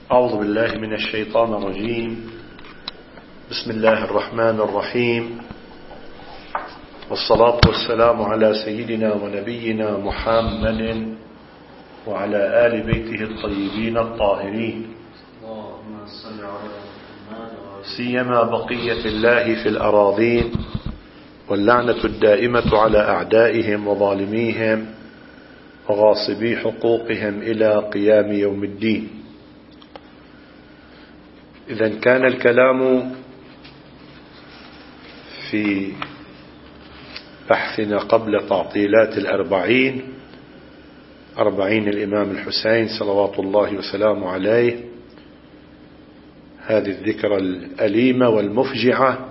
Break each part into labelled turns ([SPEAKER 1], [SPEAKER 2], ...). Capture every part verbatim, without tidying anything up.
[SPEAKER 1] أعوذ بالله من الشيطان الرجيم. بسم الله الرحمن الرحيم، والصلاة والسلام على سيدنا ونبينا محمد وعلى آل بيته الطيبين الطاهرين، سيما بقية الله في الأراضين، واللعنة الدائمة على أعدائهم وظالميهم وغاصبي حقوقهم إلى قيام يوم الدين. إذن كان الكلام في بحثنا قبل تعطيلات الأربعين، أربعين الإمام الحسين صلوات الله وسلامه عليه، هذه الذكرى الأليمة والمفجعة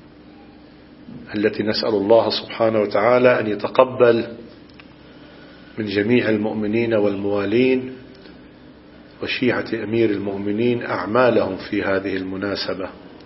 [SPEAKER 1] التي نسأل الله سبحانه وتعالى أن يتقبل من جميع المؤمنين والموالين وشيعة أمير المؤمنين أعمالهم في هذه المناسبة،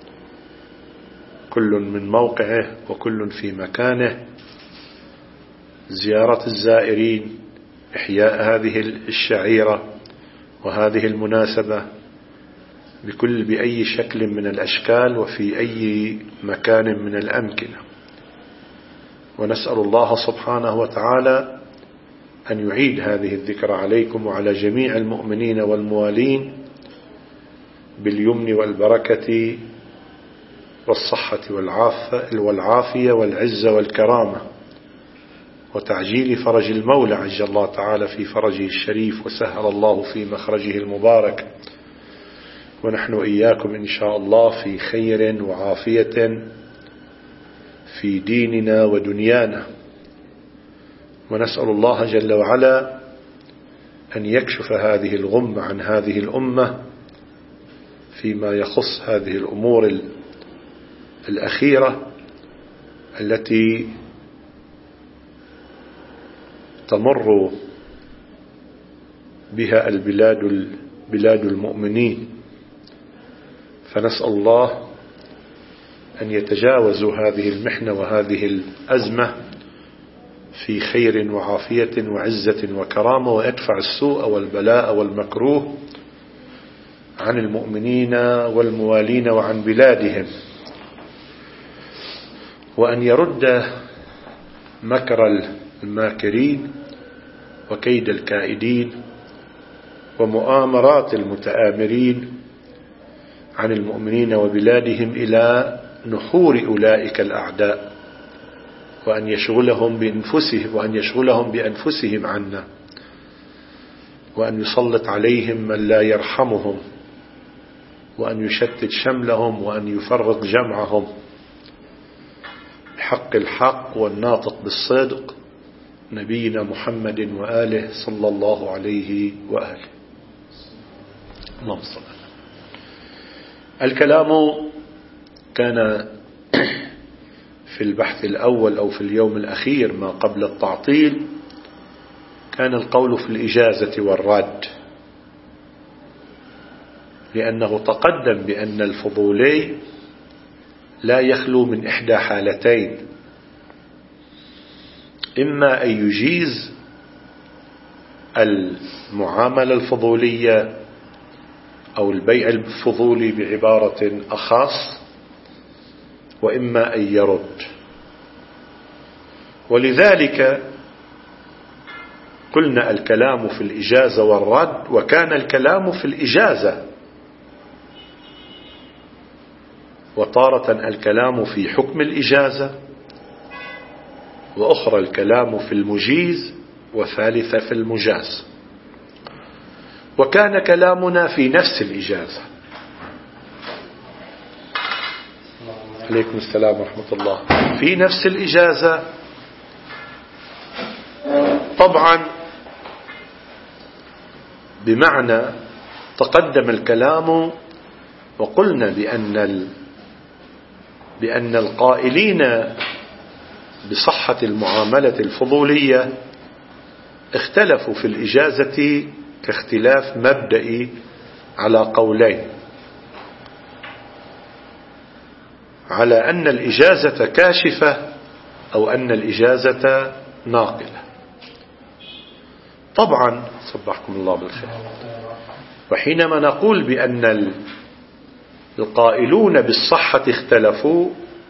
[SPEAKER 1] كل من موقعه وكل في مكانه، زيارة الزائرين، إحياء هذه الشعيرة وهذه المناسبة بكل بأي شكل من الأشكال وفي أي مكان من الأمكنة. ونسأل الله سبحانه وتعالى أن يعيد هذه الذكرى عليكم وعلى جميع المؤمنين والموالين باليمن والبركة والصحة والعافية والعزة والكرامة، وتعجيل فرج المولى عجل الله تعالى في فرجه الشريف وسهل الله في مخرجه المبارك، ونحن إياكم إن شاء الله في خير وعافية في ديننا ودنيانا. ونسأل الله جل وعلا أن يكشف هذه الغمة عن هذه الأمة فيما يخص هذه الأمور الأخيرة التي تمر بها البلاد بلاد المؤمنين، فنسأل الله أن يتجاوزوا هذه المحنة وهذه الأزمة في خير وعافية وعزة وكرامة، ويدفع السوء والبلاء والمكروه عن المؤمنين والموالين وعن بلادهم، وأن يرد مكر الماكرين وكيد الكائدين ومؤامرات المتآمرين عن المؤمنين وبلادهم إلى نحور أولئك الأعداء، وأن يشغلهم بأنفسهم وأن يشغلهم بأنفسهم عنا، وأن يسلط عليهم من لا يرحمهم، وأن يشتت شملهم، وأن يفرق جمعهم بحق الحق والناطق بالصدق نبينا محمد وآله صلى الله عليه وآله. اللهم صل على. الكلام كان في البحث الأول أو في اليوم الأخير ما قبل التعطيل، كان القول في الإجازة والرد، لأنه تقدم بأن الفضولي لا يخلو من إحدى حالتين: إما أن يجيز المعاملة الفضولية أو البيع الفضولي بعبارة أخص، وإما أن يرد. ولذلك قلنا الكلام في الإجازة والرد، وكان الكلام في الإجازة، وتارة الكلام في حكم الإجازة، وأخرى الكلام في المجيز، وثالثة في المجاز. وكان كلامنا في نفس الإجازة. عليكم السلام ورحمة الله. في نفس الإجازة طبعا، بمعنى تقدم الكلام وقلنا بأن ال... بأن القائلين بصحة المعاملة الفضولية اختلفوا في الإجازة كاختلاف مبدئي على قولين: على أن الإجازة كاشفة أو أن الإجازة ناقلة. طبعا صبحكم الله بالخير. وحينما نقول بأن القائلون بالصحة اختلفوا،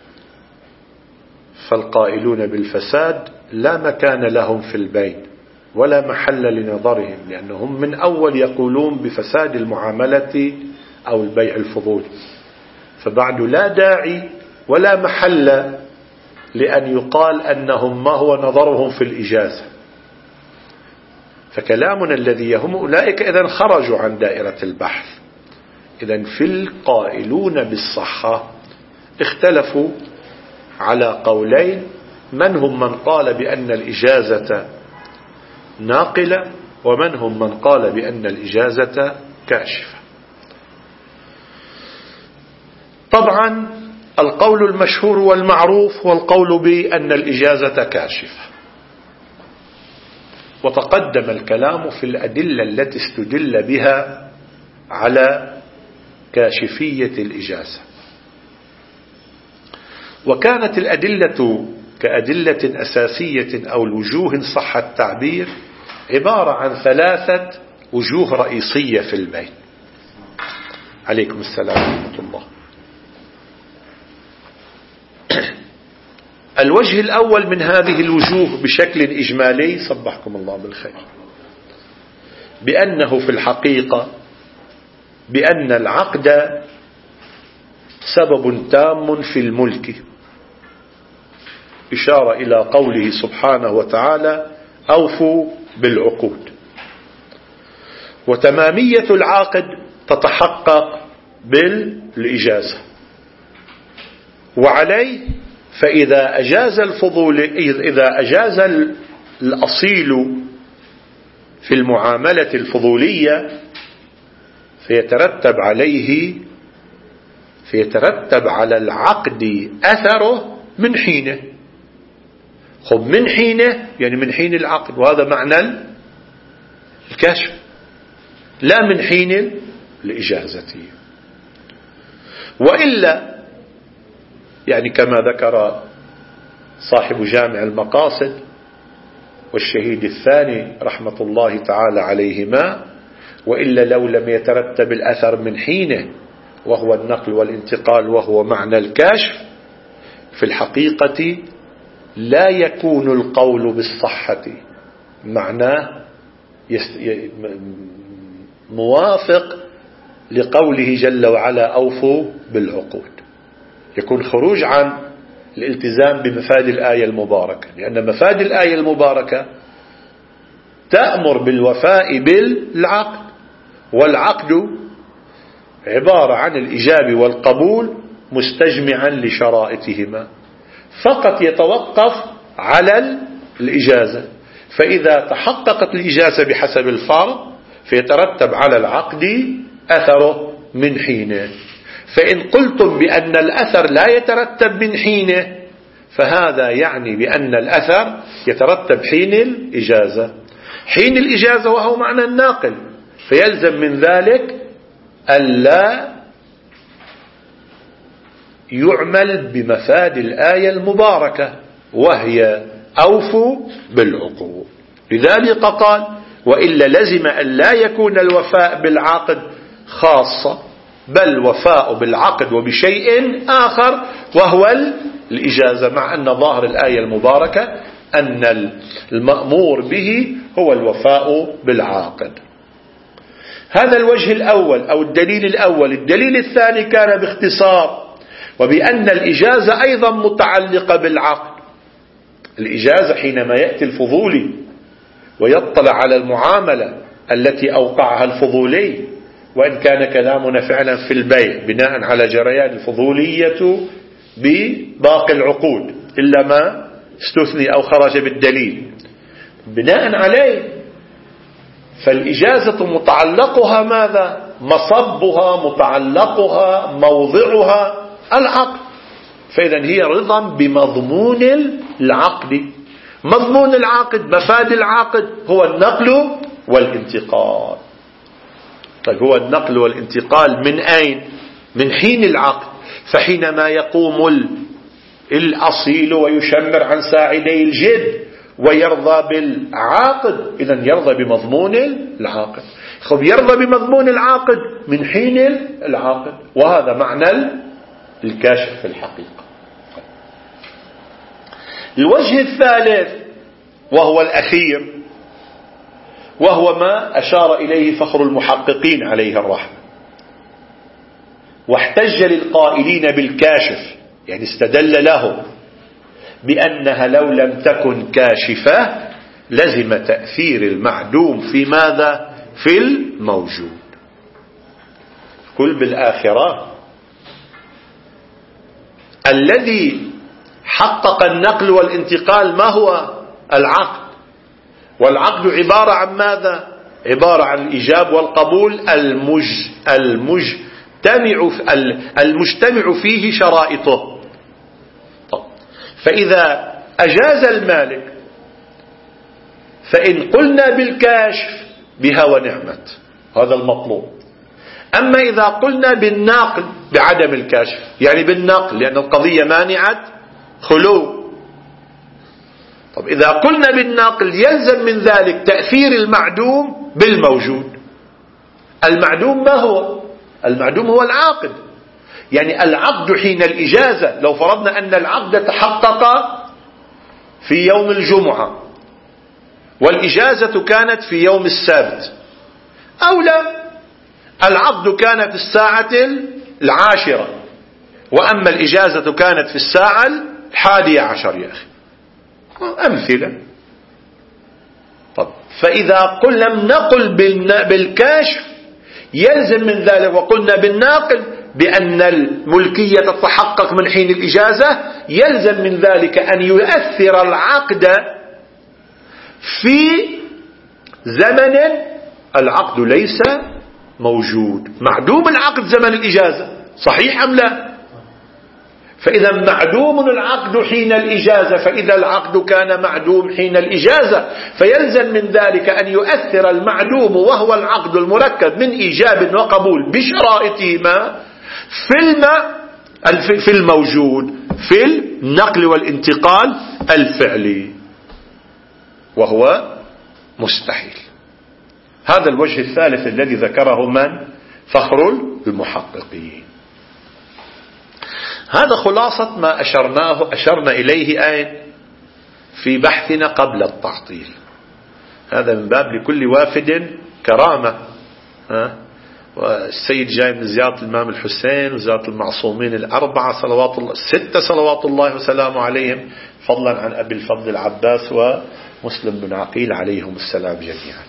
[SPEAKER 1] فالقائلون بالفساد لا مكان لهم في البين ولا محل لنظرهم، لأنهم من أول يقولون بفساد المعاملة أو البيع الفضولي، فبعد لا داعي ولا محل لأن يقال أنهم ما هو نظرهم في الإجازة. فكلامنا الذي يهم أولئك إذن خرجوا عن دائرة البحث. إذن في القائلون بالصحة اختلفوا على قولين، من هم من قال بأن الإجازة ناقلة، ومن هم من قال بأن الإجازة كاشفة. طبعا القول المشهور والمعروف هو القول بأن الإجازة كاشفة، وتقدم الكلام في الأدلة التي استدل بها على كاشفية الإجازة. وكانت الأدلة كأدلة أساسية أو الوجوه صح التعبير عبارة عن ثلاثة وجوه رئيسية في البين. عليكم السلام ورحمة الله. الوجه الأول من هذه الوجوه بشكل إجمالي، صبحكم الله بالخير، بأنه في الحقيقة بأن العقد سبب تام في الملك، إشارة إلى قوله سبحانه وتعالى أوفوا بالعقود. وتمامية العقد تتحقق بالإجازة، وعليه فإذا أجاز الفضول، إذا أجاز الأصيل في المعاملة الفضولية فيترتب عليه فيترتب على العقد أثره من حينه. خب من حينه يعني من حين العقد، وهذا معنى الكشف، لا من حين الإجازة. وإلا يعني كما ذكر صاحب جامع المقاصد والشهيد الثاني رحمة الله تعالى عليهما، وإلا لو لم يترتب الأثر من حينه وهو النقل والانتقال وهو معنى الكشف، في الحقيقة لا يكون القول بالصحة معناه موافق لقوله جل وعلا أوفوا بالعقود، يكون خروج عن الالتزام بمفاد الآية المباركة، لأن مفاد الآية المباركة تأمر بالوفاء بالعقد، والعقد عبارة عن الإجابة والقبول مستجمعا لشرائطهما، فقط يتوقف على الإجازة. فإذا تحققت الإجازة بحسب الفرض فيترتب على العقد أثره من حينه. فإن قلتم بأن الأثر لا يترتب من حينه فهذا يعني بأن الأثر يترتب حين الإجازة، حين الإجازة وهو معنى الناقل، فيلزم من ذلك ألا يعمل بمفاد الآية المباركة وهي أوفوا بالعقود. لذلك قال وإلا لزم أن لا يكون الوفاء بالعقد خاصة، بل وفاء بالعقد وبشيء آخر وهو الإجازة، مع أن ظاهر الآية المباركة أن المأمور به هو الوفاء بالعقد. هذا الوجه الأول أو الدليل الأول. الدليل الثاني كان باختصار وبأن الإجازة أيضا متعلقة بالعقد. الإجازة حينما يأتي الفضولي ويطلع على المعاملة التي أوقعها الفضولي، وإن كان كلامنا فعلا في البيع بناء على جريان الفضولية بباقي العقود إلا ما استثني أو خرج بالدليل، بناء عليه فالإجازة متعلقها ماذا؟ مصبها متعلقها موضعها العقد، فإذا هي رضا بمضمون العقد. مضمون العقد مفاد العقد هو النقل والانتقال. طيب هو النقل والانتقال من أين؟ من حين العقد. فحينما يقوم الأصيل ويشمر عن ساعدي الجد ويرضى بالعاقد، إذن يرضى بمضمون العاقد. خب يرضى بمضمون العاقد من حين العاقد، وهذا معنى الكاشف في الحقيقة. الوجه الثالث وهو الأخير، وهو ما أشار إليه فخر المحققين عليه الرحمة، واحتج للقائلين بالكاشف، يعني استدل له بأنها لو لم تكن كاشفة لزم تأثير المعدوم في ماذا؟ في الموجود. قل بالآخرة الذي حقق النقل والانتقال ما هو؟ العقد، والعقد عبارة عن ماذا؟ عبارة عن الإيجاب والقبول المج المجتمع المجتمع فيه شرائطه. طب فإذا أجاز المالك فإن قلنا بالكاشف بها ونعمت، هذا المطلوب. أما إذا قلنا بالناقل بعدم الكاشف، يعني بالناقل لأن القضية مانعة خلو. طب إذا قلنا بالناقل يلزم من ذلك تأثير المعدوم بالموجود. المعدوم ما هو؟ المعدوم هو العاقد، يعني العقد حين الإجازة، لو فرضنا أن العقد تحقق في يوم الجمعة والإجازة كانت في يوم السبت، أو لا، العقد كان في الساعة العاشرة وأما الإجازة كانت في الساعة الحادية عشر يا أخي، أمثلة. طب فإذا قلنا لم نقل بالكاشف يلزم من ذلك، وقلنا بالناقل بأن الملكية تتحقق من حين الإجازة، يلزم من ذلك أن يؤثر العقد في زمن العقد ليس موجود، معدوم العقد زمن الإجازة، صحيح أم لا؟ فإذا معدوم العقد حين الإجازة، فإذا العقد كان معدوم حين الإجازة فيلزم من ذلك أن يؤثر المعدوم وهو العقد المركب من إيجاب وقبول بشرائطهما في الماء في الموجود في النقل والانتقال الفعلي، وهو مستحيل. هذا الوجه الثالث الذي ذكره من؟ فخر المحققين. هذا خلاصة ما أشرناه أشرنا إليه أين؟ في بحثنا قبل التعطيل. هذا من باب لكل وافد كرامة. ها؟ والسيد جاي من زيارة الإمام الحسين وزيارة المعصومين الأربعة صلوات الله ستة صلوات الله وسلامه عليهم، فضلا عن أبي الفضل العباس ومسلم بن عقيل عليهم السلام جميعا.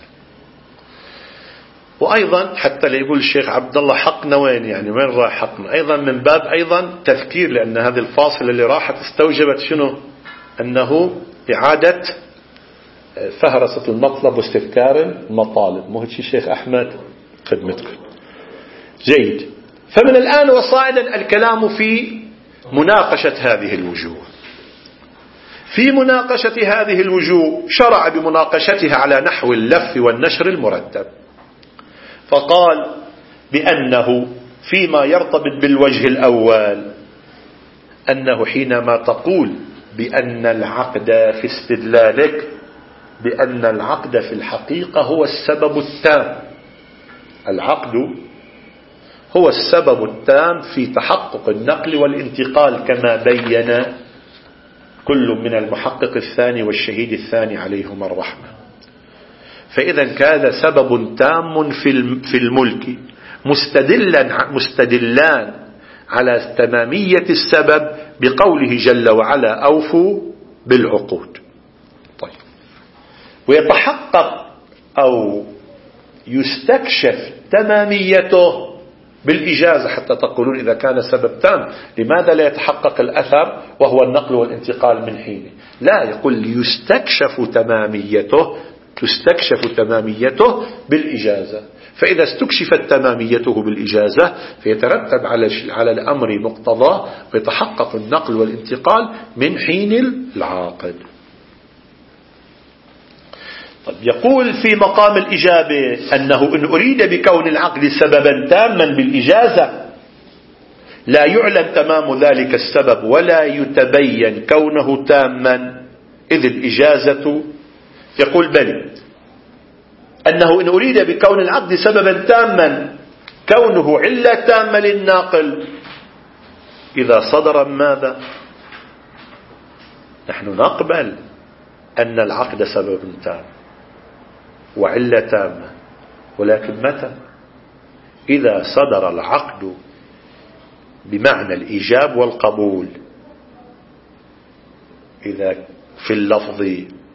[SPEAKER 1] وأيضا حتى ليقول الشيخ عبد الله حقنا وين، يعني وين راح حقنا، أيضا من باب أيضا تذكير، لأن هذه الفاصلة اللي راحت استوجبت شنو؟ أنه إعادة فهرسة المطلب واستذكار المطالب. مو هيك الشيخ أحمد؟ خدمتكم. جيد. فمن الآن وصائلا الكلام في مناقشة هذه الوجوه. في مناقشة هذه الوجوه شرع بمناقشتها على نحو اللف والنشر المرتب، فقال بأنه فيما يرتبط بالوجه الأول أنه حينما تقول بأن العقد في استدلالك بأن العقد في الحقيقة هو السبب التام، العقد هو السبب التام في تحقق النقل والانتقال كما بين كل من المحقق الثاني والشهيد الثاني عليهما الرحمة. فإذا كان سبب تام في الملك مستدلا مستدلان على تمامية السبب بقوله جل وعلا أوفوا بالعقود. طيب، ويتحقق أو يستكشف تماميته بالإجازة، حتى تقولون إذا كان سبب تام لماذا لا يتحقق الأثر وهو النقل والانتقال من حينه؟ لا، يقول يستكشف تماميته تستكشف تماميته بالإجازة. فإذا استكشفت تماميته بالإجازة فيترتب على على الأمر مقتضاه ويتحقق النقل والانتقال من حين العاقد. طيب، يقول في مقام الإجابة أنه إن أريد بكون العقد سببا تاما بالإجازة لا يعلم تمام ذلك السبب ولا يتبين كونه تاما إذ الإجازة يقول بل أنه إن أريد بكون العقد سببا تاما كونه علة تامة للناقل إذا صدر ماذا؟ نحن نقبل أن العقد سبب تام وعلة تامة، ولكن متى؟ إذا صدر العقد بمعنى الإيجاب والقبول، إذا في اللفظ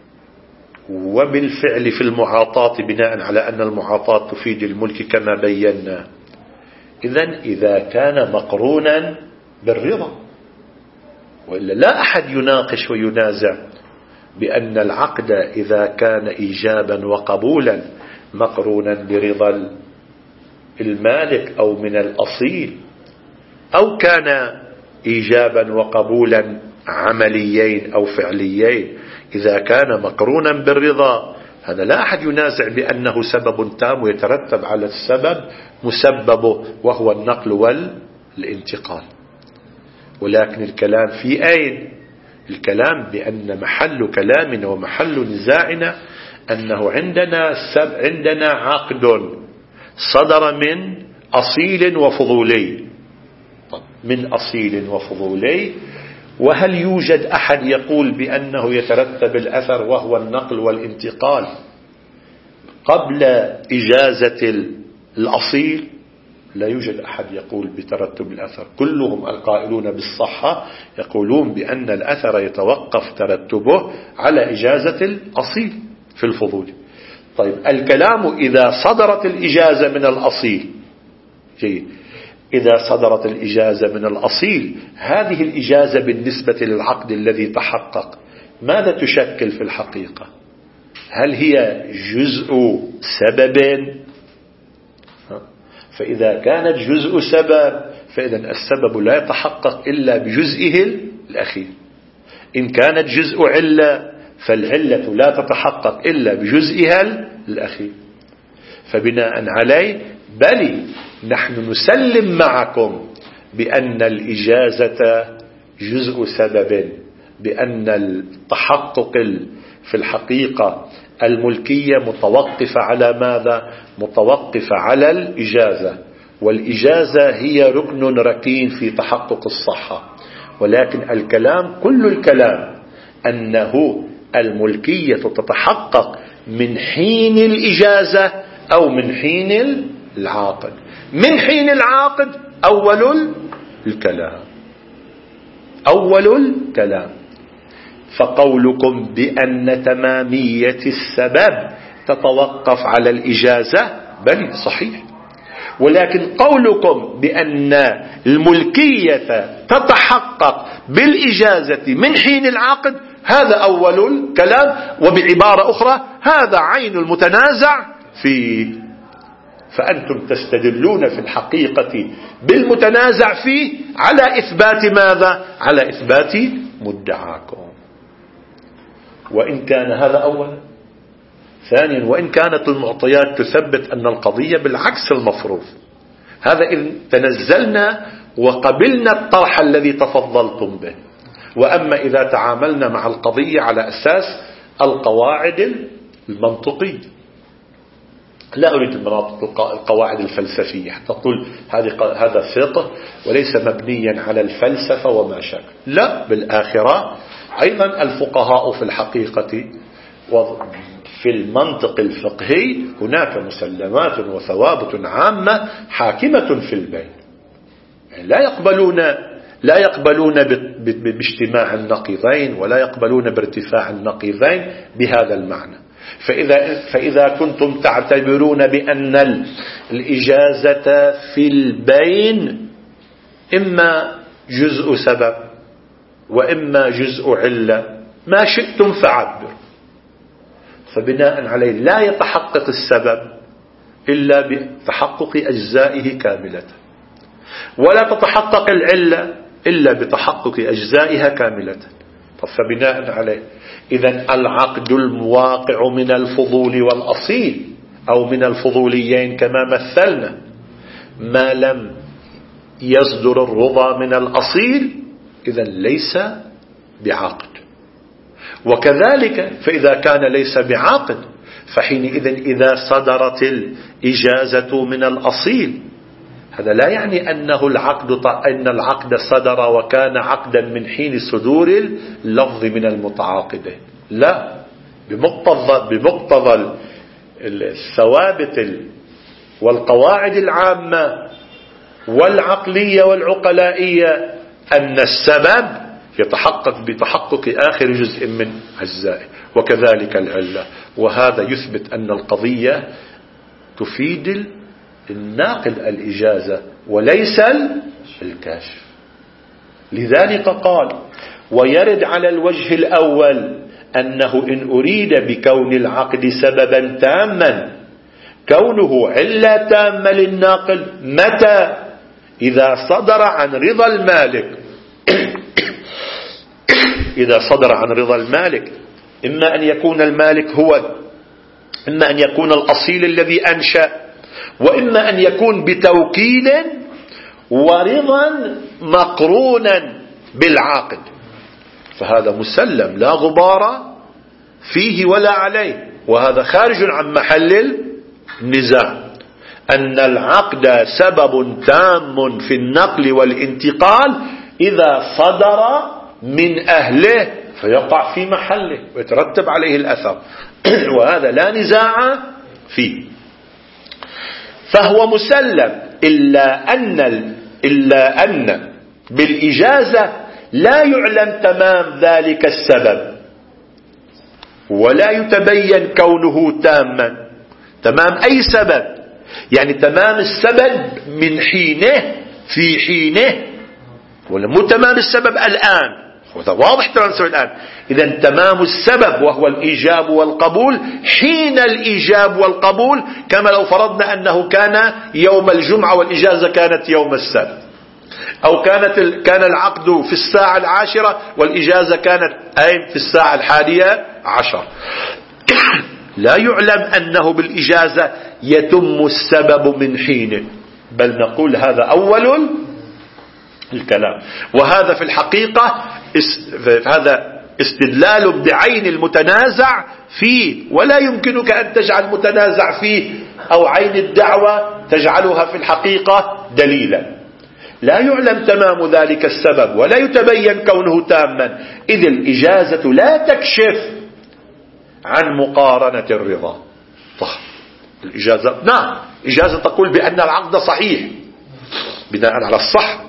[SPEAKER 1] وبالفعل في المعاطاة بناء على أن المعاطاة تفيد الملك كما بينا. إذن إذا كان مقرونا بالرضا، وإلا لا أحد يناقش وينازع بأن العقد إذا كان إيجابا وقبولا مقرونا برضا المالك أو من الأصيل، أو كان إيجابا وقبولا عمليين أو فعليين، إذا كان مقرونا بالرضا هذا لا أحد ينازع بأنه سبب تام ويترتب على السبب مسببه وهو النقل والانتقال. ولكن الكلام في أين؟ الكلام بأن محل كلامنا ومحل نزاعنا أنه عندنا سب عندنا عقد صدر من أصيل وفضولي، من أصيل وفضولي، وهل يوجد أحد يقول بأنه يترتب الأثر وهو النقل والانتقال قبل إجازة الأصيل؟ لا يوجد أحد يقول بترتب الأثر، كلهم القائلون بالصحة يقولون بأن الأثر يتوقف ترتبه على إجازة الأصيل في الفضول. طيب الكلام إذا صدرت الإجازة من الأصيل، جيد، إذا صدرت الإجازة من الأصيل هذه الإجازة بالنسبة للعقد الذي تحقق ماذا تشكل في الحقيقة؟ هل هي جزء سبب؟ فإذا كانت جزء سبب فإذا السبب لا يتحقق إلا بجزئه الأخير. إن كانت جزء علة فالعلة لا تتحقق إلا بجزئها الأخير. فبناء عليه بل نحن نسلم معكم بأن الإجازة جزء سبب، بأن التحقق في الحقيقة الملكية متوقفة على ماذا؟ متوقفة على الإجازة، والإجازة هي ركن ركين في تحقق الصحة. ولكن الكلام كل الكلام أنه الملكية تتحقق من حين الإجازة أو من حين العاقد. من حين العاقد أول الكلام، أول الكلام. فقولكم بأن تمامية السبب تتوقف على الإجازة بل صحيح، ولكن قولكم بأن الملكية تتحقق بالإجازة من حين العقد هذا أول الكلام، وبعبارة أخرى هذا عين المتنازع فيه. فأنتم تستدلون في الحقيقة بالمتنازع فيه على إثبات ماذا؟ على إثبات مدعاكم. وإن كان هذا أولا. ثانيا وإن كانت المعطيات تثبت أن القضية بالعكس المفروض، هذا إذ تنزلنا وقبلنا الطرح الذي تفضلتم به. وأما إذا تعاملنا مع القضية على أساس القواعد المنطقية، لا أريد القواعد الفلسفية حتى تقول هذا فقه وليس مبنيا على الفلسفة وما شابه، لا، بالآخرة أيضا الفقهاء في الحقيقة وفي المنطق الفقهي هناك مسلمات وثوابت عامة حاكمة في البين، يعني لا يقبلون لا يقبلون باجتماع النقيضين ولا يقبلون بارتفاع النقيضين بهذا المعنى. فإذا, فإذا كنتم تعتبرون بأن الإجازة في البين إما جزء سبب وإما جزء علة ما شئتم فعبر، فبناء عليه لا يتحقق السبب إلا بتحقق أجزائه كاملة، ولا تتحقق العلة إلا بتحقق أجزائها كاملة. فبناء عليه إذن العقد المواقع من الفضول والأصيل أو من الفضوليين كما مثلنا ما لم يصدر الرضا من الأصيل إذن ليس بعقد. وكذلك فإذا كان ليس بعاقد فحينئذ إذا صدرت الإجازة من الأصيل، هذا لا يعني أنه العقد أن العقد صدر وكان عقدا من حين صدور اللفظ من المتعاقدين، لا، بمقتضى بمقتضى الثوابت والقواعد العامة والعقلية والعقلائية أن السبب يتحقق بتحقق آخر جزء من أجزائه، وكذلك العلة. وهذا يثبت أن القضية تفيد الناقل الإجازة وليس الكاشف. لذلك قال: ويرد على الوجه الأول أنه إن أريد بكون العقد سببا تاما كونه علة تامة للناقل متى؟ إذا صدر عن رضا المالك إذا صدر عن رضا المالك، إما أن يكون المالك هو إما أن يكون الأصيل الذي أنشأ، وإما أن يكون بتوكيل ورضا مقرونا بالعاقد، فهذا مسلم لا غبار فيه ولا عليه، وهذا خارج عن محل النزاع، أن العقد سبب تام في النقل والانتقال إذا صدر من أهله فيقع في محله ويترتب عليه الأثر وهذا لا نزاع فيه، فهو مسلم، إلا أن إلا أن بالإجازة لا يعلم تمام ذلك السبب ولا يتبين كونه تاما. تمام أي سبب؟ يعني تمام السبب من حينه في حينه، ولا مو تمام السبب الآن، هذا واضح تمام السبب الآن. إذن تمام السبب وهو الإيجاب والقبول حين الإيجاب والقبول، كما لو فرضنا أنه كان يوم الجمعة والإجازة كانت يوم السبت، أو كانت كان العقد في الساعة العاشرة والإجازة كانت أي في الساعة الحادية عشر. لا يعلم أنه بالإجازة يتم السبب من حينه، بل نقول هذا أول الكلام. وهذا في الحقيقة هذا استدلال بعين المتنازع فيه، ولا يمكنك أن تجعل متنازع فيه أو عين الدعوة تجعلها في الحقيقة دليلا. لا يعلم تمام ذلك السبب ولا يتبين كونه تاما، إذ الإجازة لا تكشف عن مقارنة الرضا. طيب الإجازة نعم، إجازة تقول بأن العقد صحيح بناء على الصح،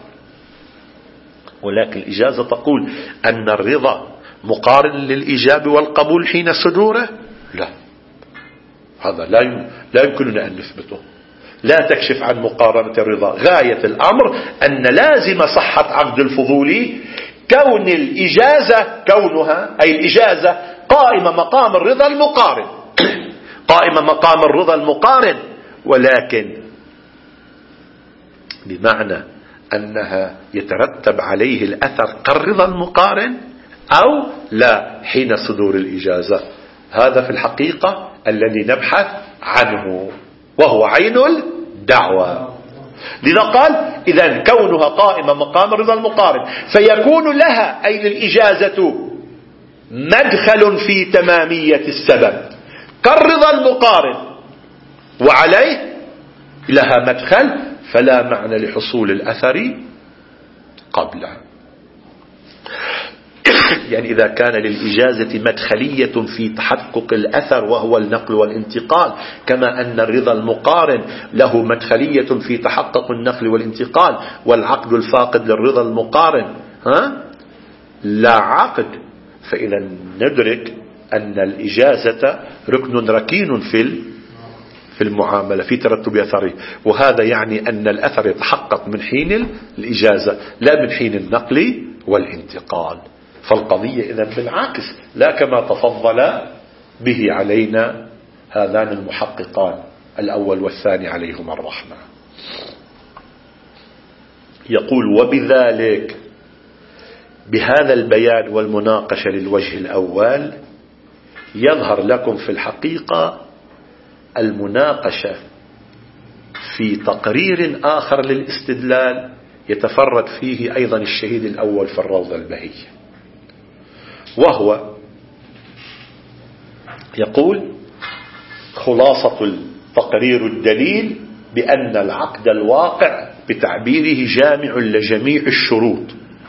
[SPEAKER 1] ولكن الإجازة تقول أن الرضا مقارن للإيجاب والقبول حين صدوره؟ لا، هذا لا لا يمكننا أن نثبته. لا تكشف عن مقارنة الرضا. غاية الأمر أن لازم صحة عقد الفضولي كون الإجازة كونها أي الإجازة قائمة مقام الرضا المقارن قائمة مقام الرضا المقارن، ولكن بمعنى أنها يترتب عليه الأثر كالرضا المقارن أو لا حين صدور الإجازة. هذا في الحقيقة الذي نبحث عنه، وهو عين الدعوة. لذا قال إذن كونها قائمة مقام الرضا المقارن، فيكون لها أي للإجازة مدخل في تمامية السبب كالرضا المقارن، وعليه لها مدخل، فلا معنى لحصول الأثر قبله. يعني إذا كان للإجازة مدخلية في تحقق الأثر وهو النقل والانتقال، كما أن الرضا المقارن له مدخلية في تحقق النقل والانتقال، والعقد الفاقد للرضا المقارن ها لا عقد، فإذا ندرك أن الإجازة ركن ركين في في المعاملة في ترتب أثره، وهذا يعني أن الأثر يتحقق من حين الإجازة لا من حين النقل والانتقال. فالقضية إذن بالعكس، لا كما تفضل به علينا هذان المحققان الأول والثاني عليهما الرحمة. يقول: وبذلك بهذا البيان والمناقشة للوجه الأول يظهر لكم في الحقيقة المناقشة في تقرير آخر للاستدلال يتفرد فيه أيضا الشهيد الأول في الروضة البهية، وهو يقول خلاصة تقرير الدليل بأن العقد الواقع بتعبيره جامع لجميع الشروط،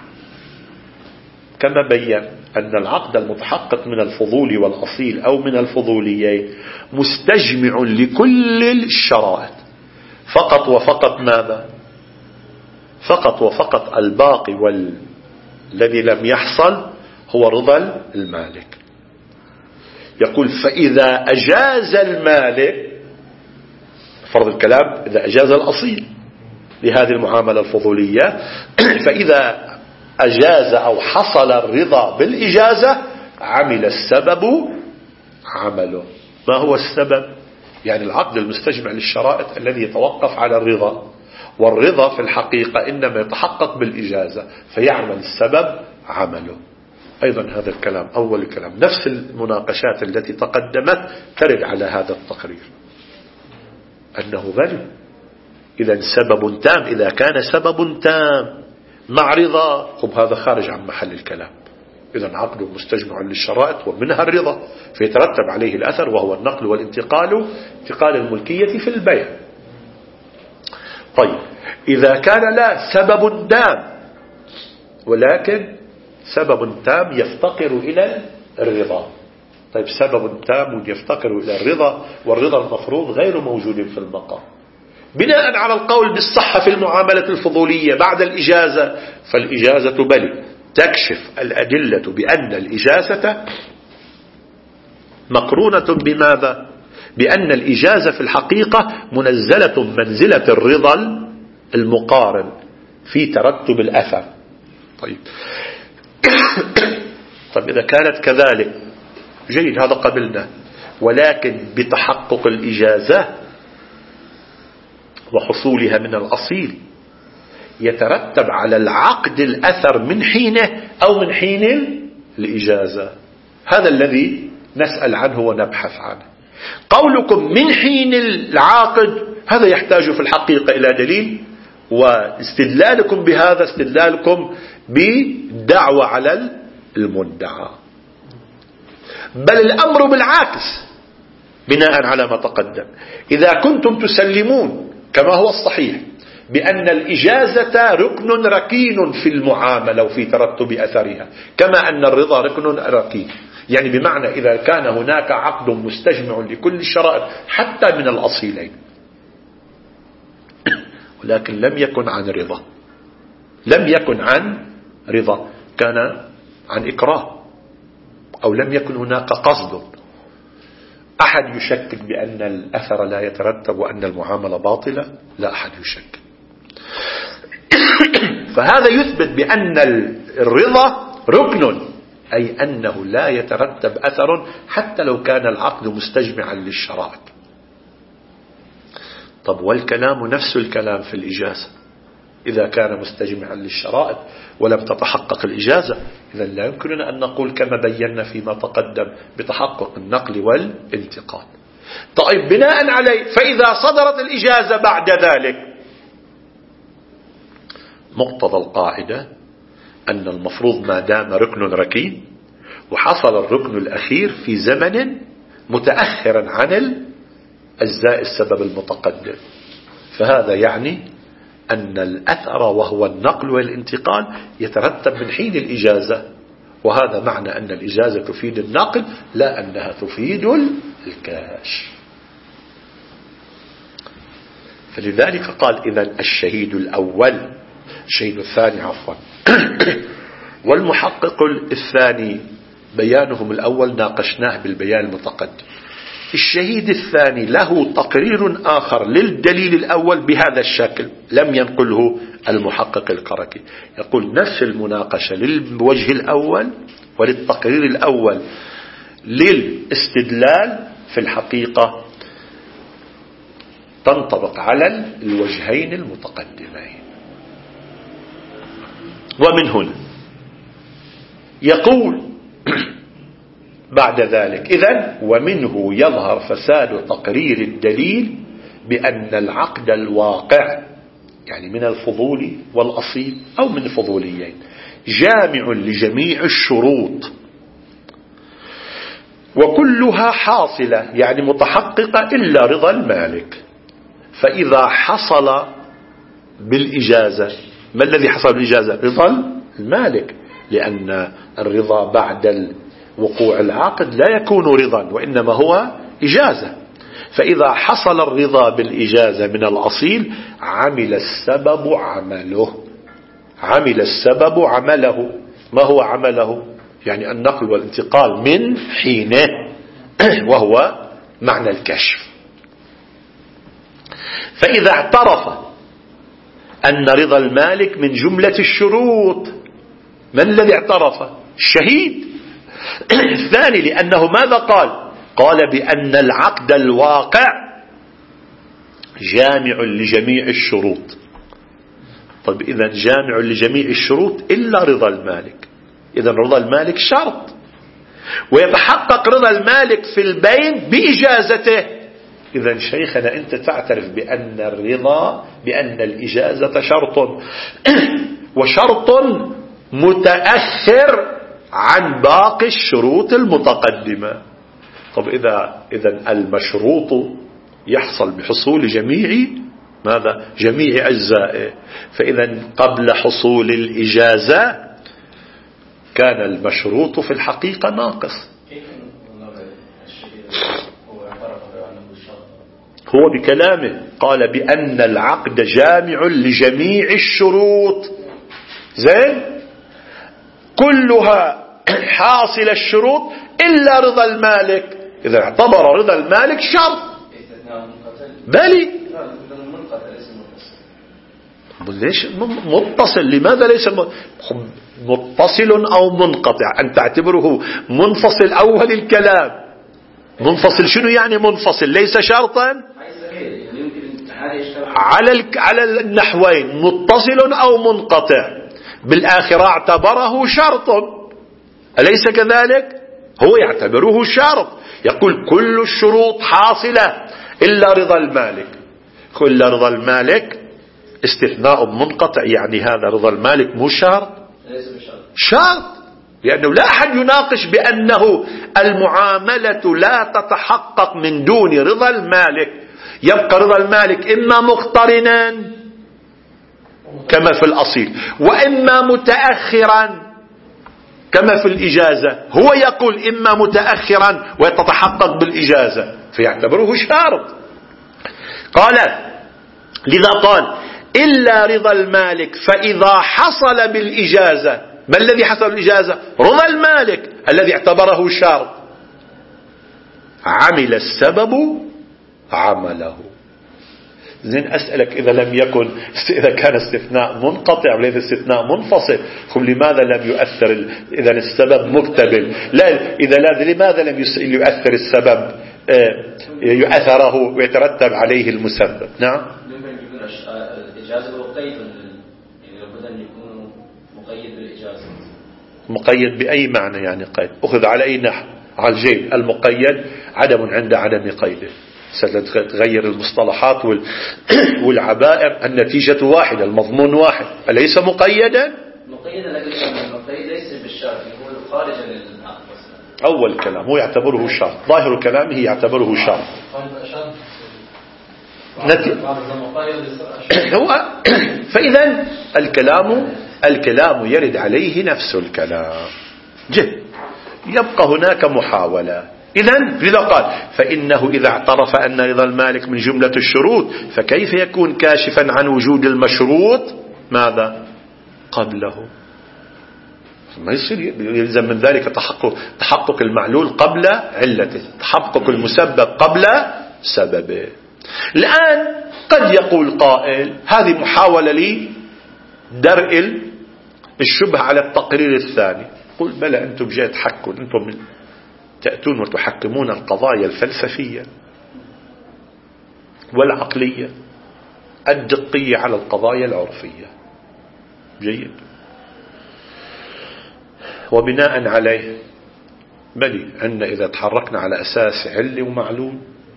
[SPEAKER 1] كما بيّن أن العقد المتحقق من الفضول والأصيل أو من الفضوليين مستجمع لكل الشرائط، فقط وفقط ماذا؟ فقط وفقط الباقي والذي لم يحصل هو رضا المالك. يقول فإذا أجاز المالك، فرض الكلام إذا أجاز الأصيل لهذه المعاملة الفضولية، فإذا أجاز أو حصل الرضا بالإجازة عمل السبب عمله. ما هو السبب؟ يعني العقد المستجمع للشرائط الذي يتوقف على الرضا، والرضا في الحقيقة إنما يتحقق بالإجازة، فيعمل السبب عمله. أيضا هذا الكلام أول الكلام، نفس المناقشات التي تقدمت ترد على هذا التقرير أنه بل إذا سبب تام، إذا كان سبب تام مع رضا، خب هذا خارج عن محل الكلام. إذا عقد مستجمع للشرائط ومنها الرضا، فيترتب عليه الأثر وهو النقل والانتقال، انتقال الملكية في البيع. طيب إذا كان لا سبب تام، ولكن سبب تام يفتقر إلى الرضا. طيب سبب تام يفتقر إلى الرضا والرضا المفروض غير موجود في المقام، بناء على القول بالصحة في المعاملة الفضولية بعد الإجازة، فالإجازة بل تكشف الأدلة بأن الإجازة مقرونة بماذا؟ بأن الإجازة في الحقيقة منزلة منزلة الرضا المقارن في ترتب الأثر. طيب طيب إذا كانت كذلك جيد، هذا قبلنا، ولكن بتحقق الإجازة وحصولها من الأصيل يترتب على العقد الأثر من حينه أو من حين الإجازة. هذا الذي نسأل عنه ونبحث عنه. قولكم من حين العاقد هذا يحتاج في الحقيقة إلى دليل، واستدلالكم بهذا استدلالكم بدعوة على المدعى، بل الأمر بالعكس بناء على ما تقدم. إذا كنتم تسلمون كما هو الصحيح بأن الإجازة ركن ركين في المعاملة وفي ترتب أثرها، كما أن الرضا ركن ركين، يعني بمعنى إذا كان هناك عقد مستجمع لكل الشرائط حتى من الأصيلين، ولكن لم يكن عن رضا، لم يكن عن رضا، كان عن إكراه، أو لم يكن هناك قصد، أحد يشكك بأن الأثر لا يترتب وأن المعاملة باطلة؟ لا أحد يشكك. فهذا يثبت بأن الرضا ركن، أي أنه لا يترتب أثر حتى لو كان العقد مستجمعا للشرائط. طب والكلام نفس الكلام في الإجازة، إذا كان مستجمعا للشرائط ولم تتحقق الإجازة، إذا لا يمكننا أن نقول كما بينا فيما تقدم بتحقق النقل والانتقال. طيب بناء عليه فإذا صدرت الإجازة بعد ذلك، مقتضى القاعدة أن المفروض ما دام ركن ركين وحصل الركن الأخير في زمن متأخرا عن أجزاء السبب المتقدم، فهذا يعني أن الأثر وهو النقل والانتقال يترتب من حين الإجازة، وهذا معنى أن الإجازة تفيد النقل لا أنها تفيد الكاش. فلذلك قال إذن الشهيد الأول، الشهيد الثاني عفوا والمحقق الثاني بيانهم الأول ناقشناه بالبيان المتقدم. الشهيد الثاني له تقرير آخر للدليل الأول بهذا الشكل لم ينقله المحقق الكركي، يقول نفس المناقشة للوجه الأول وللتقرير الأول للاستدلال في الحقيقة تنطبق على الوجهين المتقدمين. ومن هنا يقول بعد ذلك إذن ومنه يظهر فساد تقرير الدليل بأن العقد الواقع، يعني من الفضول والأصيل أو من الفضوليين، جامع لجميع الشروط وكلها حاصلة يعني متحققة إلا رضا المالك. فإذا حصل بالإجازة، ما الذي حصل بالإجازة؟ رضا المالك، لأن الرضا بعد وقوع العقد لا يكون رضا وإنما هو إجازة. فإذا حصل الرضا بالإجازة من الأصيل عمل السبب عمله، عمل السبب عمله. ما هو عمله؟ يعني النقل والانتقال من حينه، وهو معنى الكشف. فإذا اعترف أن رضا المالك من جملة الشروط، من الذي اعترف؟ الشهيد. الثاني لأنه ماذا قال؟ قال بأن العقد الواقع جامع لجميع الشروط. طيب إذن جامع لجميع الشروط إلا رضا المالك. إذن رضا المالك شرط، ويتحقق رضا المالك في البين بإجازته. إذن شيخنا أنت تعترف بأن الرضا، بأن الإجازة شرط، وشرط متأخر عن باقي الشروط المتقدمة. طب إذا إذن المشروط يحصل بحصول جميع ماذا؟ جميع أجزائه. فإذا قبل حصول الإجازة كان المشروط في الحقيقة ناقص. هو بكلامه قال بأن العقد جامع لجميع الشروط، زين، كلها حاصل الشروط إلا رضا المالك. إذا اعتبر رضا المالك شرط. بلي ليش متصل؟ لماذا ليس متصل أو منقطع؟ أن تعتبره منفصل أول الكلام. منفصل شنو يعني منفصل؟ ليس شرطا على على النحوين، متصل أو منقطع. بالآخرة اعتبره شرط، أليس كذلك؟ هو يعتبره شرط، يقول كل الشروط حاصلة إلا رضا المالك. إلا رضا المالك استثناء منقطع، يعني هذا رضا المالك مو شرط، شرط، لأنه لا أحد يناقش بأنه المعاملة لا تتحقق من دون رضا المالك. يبقى رضا المالك إما مقترنا كما في الأصيل، وإما متأخرا كما في الإجازة. هو يقول إما متأخرا ويتحقق بالإجازة فيعتبره شرط. قال لذا قال إلا رضا المالك، فإذا حصل بالإجازة، ما الذي حصل بالإجازة؟ رضا المالك الذي اعتبره شرط، عمل السبب عمله. زين أسألك إذا لم يكن، إذا كان استثناء منقطع وليس استثناء منفصل، لماذا لم يؤثر؟ إذا السبب مقتبل، لا إذا لا لماذا لم يؤثر السبب يؤثره ويترتب عليه المسبب؟ نعم. الإجازة مقيد، يعني لابد أن يكون مقيد بالإجازة. مقيد بأي معنى يعني قيد؟ أخذ على أي نحو؟ على الجيد. المقيد عدم عند عدم قيده. ستغير المصطلحات والعبائر، النتيجة واحدة، المضمون واحد، أليس مقيدا؟ مقيدا، لكن المقيد ليس بالشرط، يكون خارجا للعقد. أول كلام هو يعتبره شرط، ظاهر كلامه يعتبره شرط. هو فإذا الكلام الكلام يرد عليه نفس الكلام. جه يبقى هناك محاولة. إذن لذا قال فإنه إذا اعترف أن رضا المالك من جملة الشروط فكيف يكون كاشفا عن وجود المشروط ماذا قبله؟ ما يصير يلزم من ذلك تحقق تحقق المعلول قبل علته، تحقق المسبب قبل سببه. الآن قد يقول قائل هذه محاولة لي درء الشبهة على التقرير الثاني. قل بلى أنتم جاي تحكون، أنتم من تأتون وتحكمون القضايا الفلسفية والعقلية الدقية على القضايا العرفية. جيد. وبناء عليه بلي أن إذا تحركنا على أساس علة ومعلول،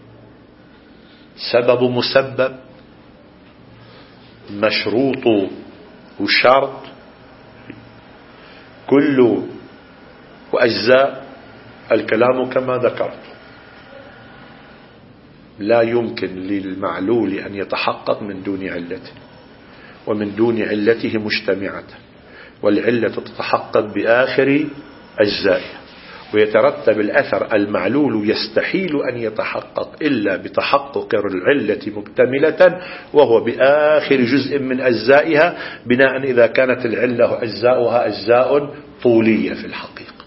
[SPEAKER 1] سبب مسبب، مشروط وشرط، كل وأجزاء، الكلام كما ذكرت، لا يمكن للمعلول أن يتحقق من دون علته، ومن دون علته مجتمعة، والعلة تتحقق بآخر أجزائها، ويترتب الأثر المعلول يستحيل أن يتحقق إلا بتحقق العلة مكتملة، وهو بآخر جزء من أجزائها، بناء إذا كانت العلة أجزاؤها أجزاء طولية في الحقيقة.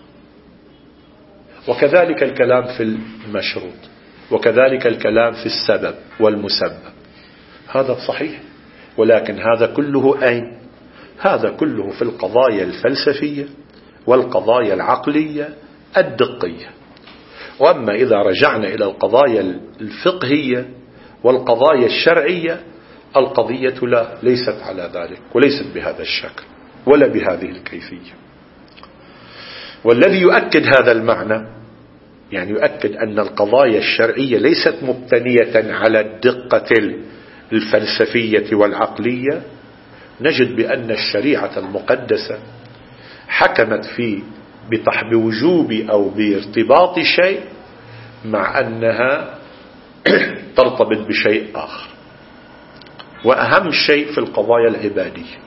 [SPEAKER 1] وكذلك الكلام في المشروط، وكذلك الكلام في السبب والمسبب، هذا صحيح، ولكن هذا كله أين؟ هذا كله في القضايا الفلسفية والقضايا العقلية الدقية. وأما إذا رجعنا إلى القضايا الفقهية والقضايا الشرعية، القضية لا ليست على ذلك، وليست بهذا الشكل ولا بهذه الكيفية. والذي يؤكد هذا المعنى، يعني يؤكد أن القضايا الشرعية ليست مبتنية على الدقة الفلسفية والعقلية، نجد بأن الشريعة المقدسة حكمت في بوجوب أو بارتباط شيء مع أنها ترتبط بشيء آخر، وأهم شيء في القضايا العبادية.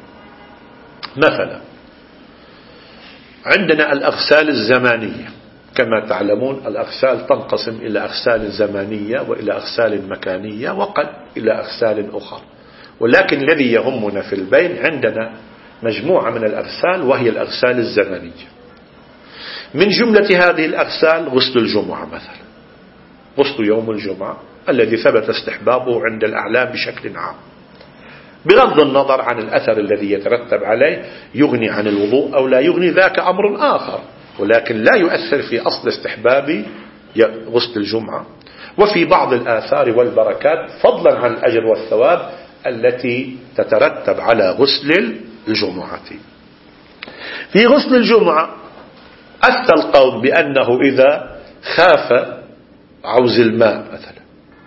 [SPEAKER 1] مثلا عندنا الأغسال الزمانية، كما تعلمون الأغسال تنقسم إلى أغسال زمانية وإلى أغسال مكانية وقد إلى أغسال أخرى، ولكن الذي يهمنا في البين عندنا مجموعة من الأغسال وهي الأغسال الزمانية. من جملة هذه الأغسال غسل الجمعة مثلا، غسل يوم الجمعة الذي ثبت استحبابه عند الأعلام بشكل عام، بغض النظر عن الأثر الذي يترتب عليه، يغني عن الوضوء أو لا يغني، ذاك أمر آخر، ولكن لا يؤثر في أصل استحباب غسل الجمعة. وفي بعض الآثار والبركات فضلا عن الأجر والثواب التي تترتب على غسل الجمعة. في غسل الجمعة أفتى القوم بأنه إذا خاف عوز الماء مثلا،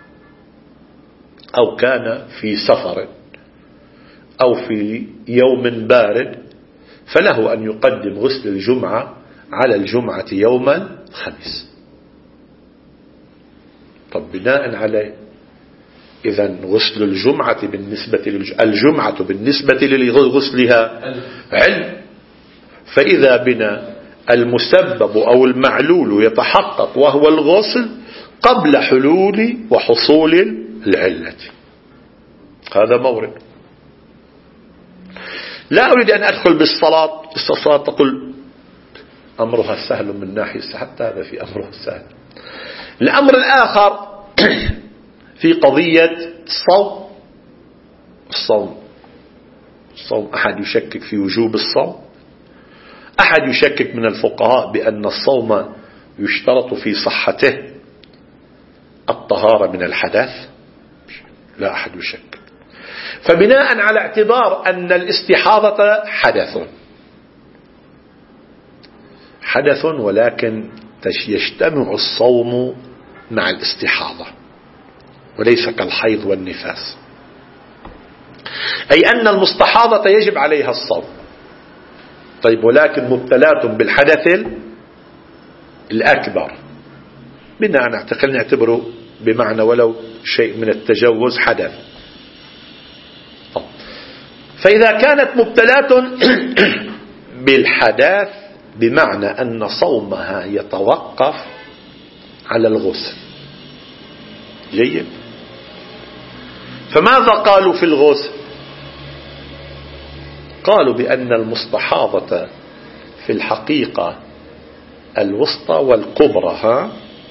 [SPEAKER 1] أو كان في سفر أو في يوم بارد، فله أن يقدم غسل الجمعة على الجمعة يوم الخميس. طب بناء عليه إذن غسل الجمعة بالنسبة الجمعة بالنسبة لغسلها علم، فإذا بنا المسبب أو المعلول يتحقق وهو الغسل قبل حلول وحصول العلة. هذا مورد. لا أريد أن أدخل بالصلاة، الصلاة تقول أمرها سهل من ناحية، حتى هذا في أمره سهل. الأمر الآخر في قضية الصوم. الصوم الصوم أحد يشكك في وجوب الصوم، أحد يشكك من الفقهاء بأن الصوم يشترط في صحته الطهارة من الحدث، لا أحد يشكك. فبناء على اعتبار أن الاستحاضة حدث حدث ولكن يجتمع الصوم مع الاستحاضة وليس كالحيض والنفاس، أي أن المستحاضة يجب عليها الصوم. طيب ولكن مبتلات بالحدث الأكبر، بنا نعتقل نعتبره بمعنى ولو شيء من التجوز حدث. فإذا كانت مبتلات بالحدث بمعنى أن صومها يتوقف على الغسل. جيد. فماذا قالوا في الغسل؟ قالوا بأن المستحاضة في الحقيقة الوسطى والكبرى ها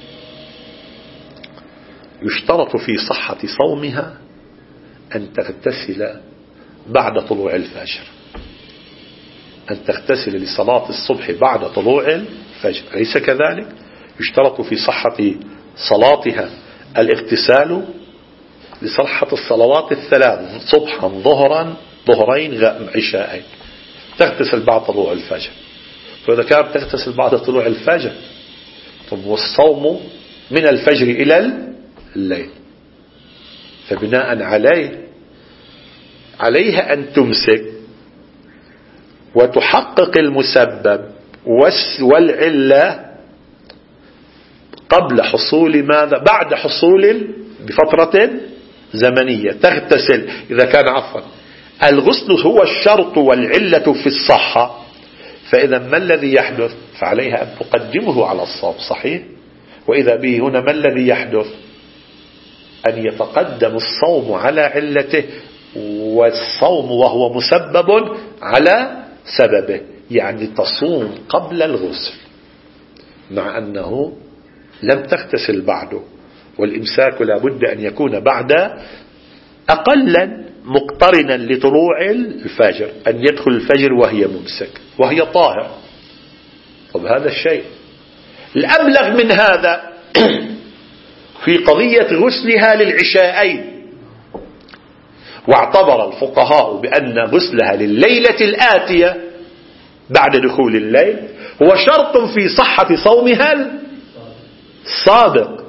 [SPEAKER 1] يشترط في صحة صومها أن تغتسل بعد طلوع الفجر، أن تغتسل لصلاة الصبح بعد طلوع الفجر، أليس كذلك؟ يشترط في صحة صلاتها الاغتسال لصحة الصلوات الثلاث، صبحا ظهرا ظهرين عشاءين، تغتسل بعد طلوع الفجر. فإذا كانت تغتسل بعد طلوع الفجر، طب والصوم من الفجر إلى الليل، فبناء عليه عليها أن تمسك وتحقق المسبب والعلة قبل حصول ماذا؟ بعد حصول بفترة زمنية تغتسل إذا كان عفوا الغسل هو الشرط والعلة في الصحة، فإذا ما الذي يحدث؟ فعليها أن تقدمه على الصوم، صحيح؟ وإذا به هنا ما الذي يحدث؟ أن يتقدم الصوم على علته، والصوم وهو مسبب على سببه، يعني تصوم قبل الغسل مع أنه لم تغتسل بعده، والإمساك لابد أن يكون بعد أقلا مقترنا لطلوع الفجر، أن يدخل الفجر وهي ممسك وهي طاهر. طب هذا الشيء الأبلغ من هذا في قضية غسلها للعشاءين، واعتبر الفقهاء بأن غسلها لليلة الآتية بعد دخول الليل هو شرط في صحة صومها السابق.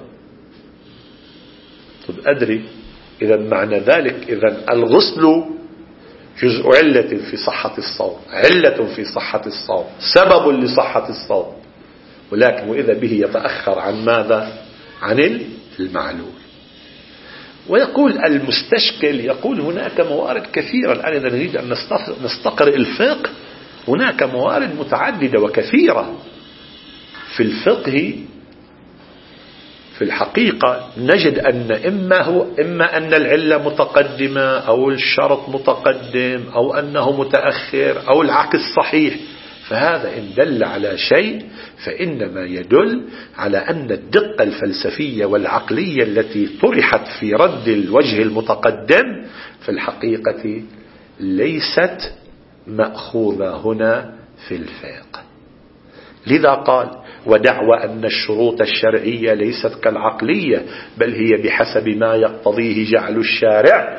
[SPEAKER 1] طب أدري إذا معنى ذلك إذا الغسل جزء علة في صحة الصوم، علة في صحة الصوم، سبب لصحة الصوم، ولكن وإذا به يتأخر عن ماذا؟ عن المعلول. ويقول المستشكل، يقول هناك موارد كثيرة. الآن إذا نريد أن نستقرئ الفقه هناك موارد متعددة وكثيرة في الفقه. في الحقيقة نجد أن إما, هو إما أن العلة متقدمة أو الشرط متقدم أو أنه متأخر أو العكس صحيح. فهذا إن دل على شيء فإنما يدل على أن الدقة الفلسفية والعقلية التي طرحت في رد الوجه المتقدم في الحقيقة ليست مأخوذة هنا في الفقه. لذا قال ودعوى أن الشروط الشرعية ليست كالعقلية بل هي بحسب ما يقتضيه جعل الشارع،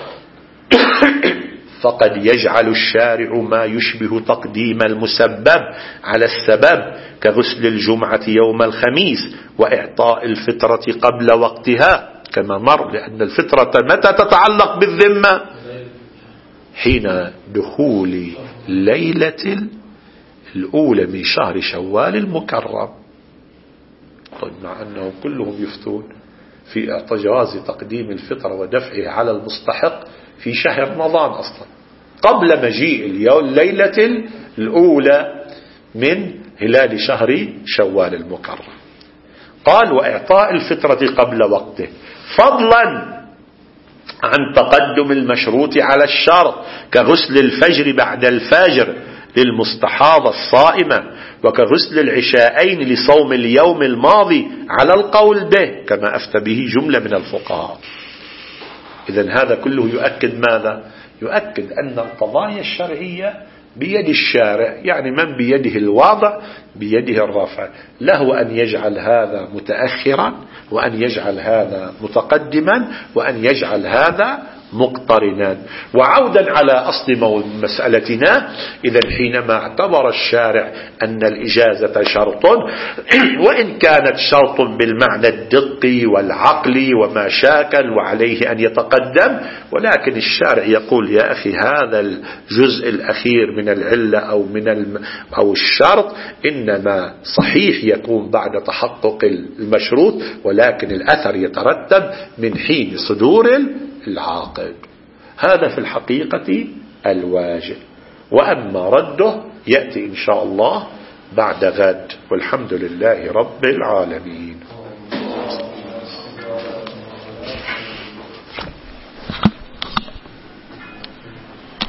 [SPEAKER 1] فقد يجعل الشارع ما يشبه تقديم المسبب على السبب كغسل الجمعة يوم الخميس وإعطاء الفطرة قبل وقتها كما مر، لأن الفطرة متى تتعلق بالذمة؟ حين دخول ليلة الأولى من شهر شوال المكرم. طيب مع أنهم كلهم يفتون في اعطاء جواز تقديم الفطرة ودفعها على المستحق في شهر رمضان أصلا قبل مجيء اليوم الليلة الأولى من هلال شهر شوال المكرم. قال وإعطاء الفطرة قبل وقته فضلا عن تقدم المشروط على الشرط كغسل الفجر بعد الفجر للمستحاضة الصائمة وكغسل العشاءين لصوم اليوم الماضي على القول به كما أفتى به جملة من الفقهاء. إذن هذا كله يؤكد ماذا؟ يؤكد أن القضايا الشرعية بيد الشارع، يعني من بيده الوضع بيده الرفع، له أن يجعل هذا متأخرا وأن يجعل هذا متقدما وأن يجعل هذا مقترنا. وعودا على أصل مسألتنا، إذا حينما اعتبر الشارع أن الإجازة شرط وإن كانت شرط بالمعنى الدقي والعقلي وما شاكل وعليه أن يتقدم، ولكن الشارع يقول يا أخي هذا الجزء الأخير من العلة أو من الم أو الشرط إنما صحيح يكون بعد تحقق المشروط، ولكن الأثر يترتب من حين صدور العاقد. هذا في الحقيقة الواجب، وأما رده يأتي إن شاء الله بعد غد، والحمد لله رب العالمين.